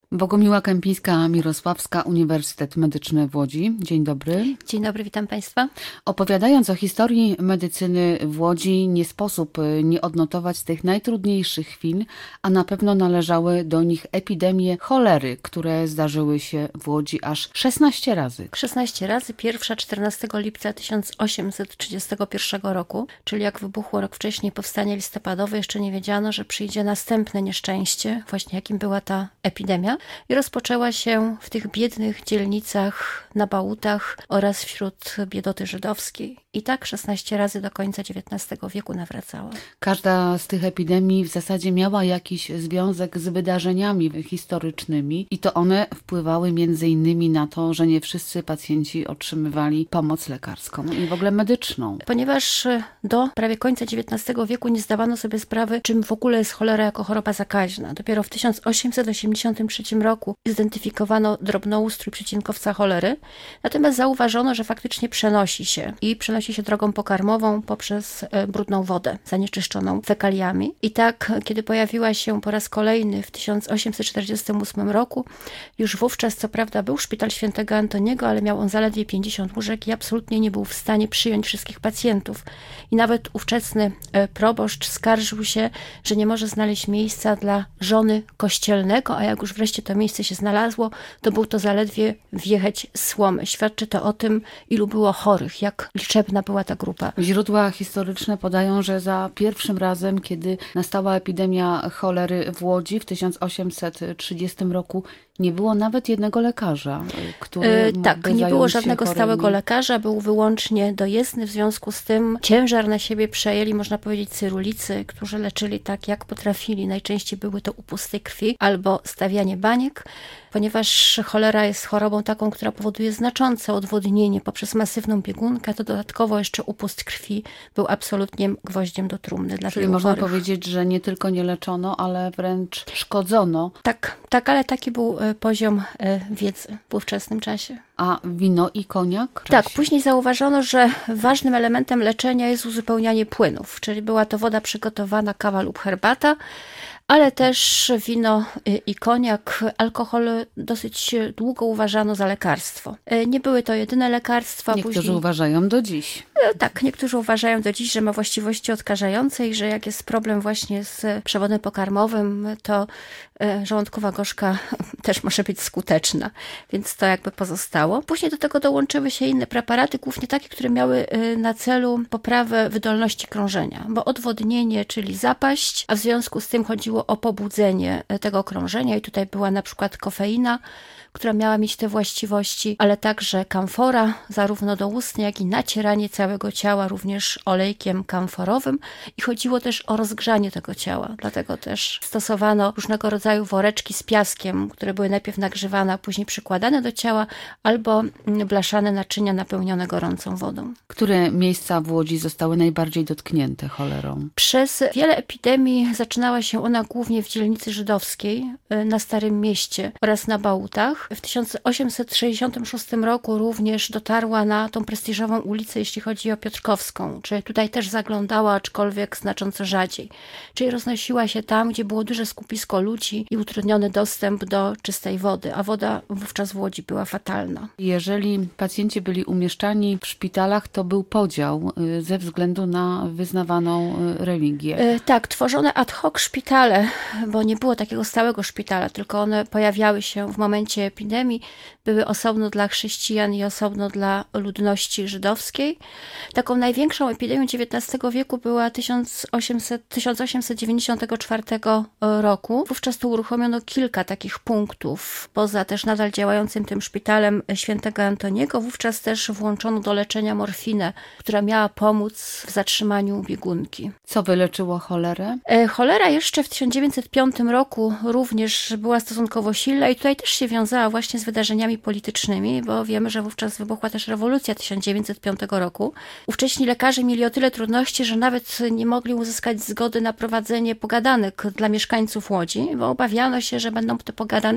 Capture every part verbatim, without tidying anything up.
Bogumiła Kępińska-Mirosławska, Uniwersytet Medyczny w Łodzi. Dzień dobry. Dzień dobry, witam Państwa. Opowiadając o historii medycyny w Łodzi, nie sposób nie odnotować tych najtrudniejszych chwil, a na pewno należały do nich epidemie cholery, które zdarzyły się w Łodzi aż szesnaście razy. szesnaście razy, pierwsza czternastego lipca tysiąc osiemset trzydziestego pierwszego roku, czyli jak wybuchło rok wcześniej powstanie listopadowe, jeszcze nie wiedziano, że przyjdzie następne nieszczęście, właśnie jakim była ta epidemia. I rozpoczęła się w tych biednych dzielnicach na Bałutach oraz wśród biedoty żydowskiej. I tak szesnaście razy do końca dziewiętnastego wieku nawracała. Każda z tych epidemii w zasadzie miała jakiś związek z wydarzeniami historycznymi i to one wpływały między innymi na to, że nie wszyscy pacjenci otrzymywali pomoc lekarską i w ogóle medyczną. Ponieważ do prawie końca dziewiętnastego wieku nie zdawano sobie sprawy, czym w ogóle jest cholera jako choroba zakaźna. Dopiero w tysiąc osiemset osiemdziesiątym trzecim roku zidentyfikowano drobnoustrój przecinkowca cholery, natomiast zauważono, że faktycznie przenosi się i przenosi się drogą pokarmową poprzez brudną wodę zanieczyszczoną fekaliami. I tak, kiedy pojawiła się po raz kolejny w tysiąc osiemset czterdziestym ósmym roku, już wówczas co prawda był szpital świętego Antoniego, ale miał on zaledwie pięćdziesiąt łóżek i absolutnie nie był w stanie przyjąć wszystkich pacjentów. I nawet ówczesny proboszcz skarżył się, że nie może znaleźć miejsca dla żony kościelnego, a jak już wreszcie to miejsce się znalazło, to był to zaledwie wiecheć słomy. Świadczy to o tym, ilu było chorych, jak liczebna była ta grupa. Źródła historyczne podają, że za pierwszym razem, kiedy nastała epidemia cholery w Łodzi w tysiąc osiemset trzydziestym roku, nie było nawet jednego lekarza, który yy, Tak, nie było żadnego chorymi. stałego lekarza, był wyłącznie dojezdny, w związku z tym ciężar na siebie przejęli, można powiedzieć, cyrulicy, którzy leczyli tak, jak potrafili. Najczęściej były to upusty krwi albo stawianie baniek, ponieważ cholera jest chorobą taką, która powoduje znaczące odwodnienie poprzez masywną biegunkę, to dodatkowo jeszcze upust krwi był absolutnie gwoździem do trumny dla Czyli wielu można chorych. powiedzieć, że nie tylko nie leczono, ale wręcz szkodzono. Tak, tak, ale taki był poziom wiedzy w ówczesnym czasie. A wino i koniak? Tak, później zauważono, że ważnym elementem leczenia jest uzupełnianie płynów, czyli była to woda przygotowana, kawa lub herbata, ale też wino i koniak. Alkohol dosyć długo uważano za lekarstwo. Nie były to jedyne lekarstwa. Niektórzy później... uważają do dziś. Tak, niektórzy uważają do dziś, że ma właściwości odkażające i że jak jest problem właśnie z przewodem pokarmowym, to żołądkowa gorzka też może być skuteczna, więc to jakby pozostało. Później do tego dołączyły się inne preparaty, głównie takie, które miały na celu poprawę wydolności krążenia, bo odwodnienie, czyli zapaść, a w związku z tym chodziło o pobudzenie tego krążenia i tutaj była na przykład kofeina, która miała mieć te właściwości, ale także kamfora, zarówno doustnie, jak i nacieranie całego ciała, również olejkiem kamforowym i chodziło też o rozgrzanie tego ciała, dlatego też stosowano różnego rodzaju woreczki z piaskiem, które były najpierw nagrzewane, a później przykładane do ciała, albo blaszane naczynia napełnione gorącą wodą. Które miejsca w Łodzi zostały najbardziej dotknięte cholerą? Przez wiele epidemii zaczynała się ona głównie w dzielnicy żydowskiej, na Starym Mieście oraz na Bałutach. W tysiąc osiemset sześćdziesiątym szóstym roku również dotarła na tą prestiżową ulicę, jeśli chodzi o Piotrkowską, czyli tutaj też zaglądała, aczkolwiek znacząco rzadziej. Czyli roznosiła się tam, gdzie było duże skupisko ludzi i utrudniony dostęp do czystej wody, a woda wówczas w Łodzi była fatalna. Jeżeli pacjenci byli umieszczani w szpitalach, to był podział ze względu na wyznawaną religię. Yy, tak, tworzone ad hoc szpitale, bo nie było takiego stałego szpitala, tylko one pojawiały się w momencie epidemii, były osobno dla chrześcijan i osobno dla ludności żydowskiej. Taką największą epidemią dziewiętnastego wieku była tysiąc osiemset dziewięćdziesiątego czwartego roku. Wówczas tu uruchomiono kilka takich punktów, poza też nadal działającym tym szpitalem świętego Antoniego. Wówczas też włączono do leczenia morfinę, która miała pomóc w zatrzymaniu biegunki. Co wyleczyło cholerę? E, cholera jeszcze w tysiąc dziewięćset piątym roku również była stosunkowo silna i tutaj też się wiązała właśnie z wydarzeniami politycznymi, bo wiemy, że wówczas wybuchła też rewolucja tysiąc dziewięćset piątego roku. Ówcześni lekarze mieli o tyle trudności, że nawet nie mogli uzyskać zgody na prowadzenie pogadanek dla mieszkańców Łodzi, bo obawiano się, że będą te pogadanki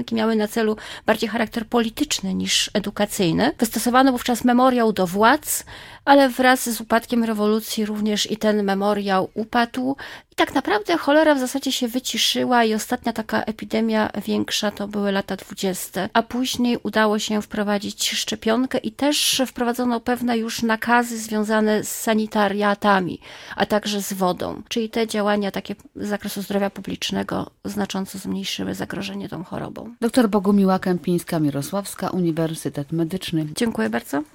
szczepionki miały na celu bardziej charakter polityczny niż edukacyjny. Wystosowano wówczas memoriał do władz, ale wraz z upadkiem rewolucji również i ten memoriał upadł. I tak naprawdę cholera w zasadzie się wyciszyła i ostatnia taka epidemia większa to były lata dwudzieste. A później udało się wprowadzić szczepionkę i też wprowadzono pewne już nakazy związane z sanitariatami, a także z wodą. Czyli te działania takie z zakresu zdrowia publicznego znacząco zmniejszyły zagrożenie tą chorobą. Doktor Bogumiła Kępińska-Mirosławska, Uniwersytet Medyczny. Dziękuję bardzo.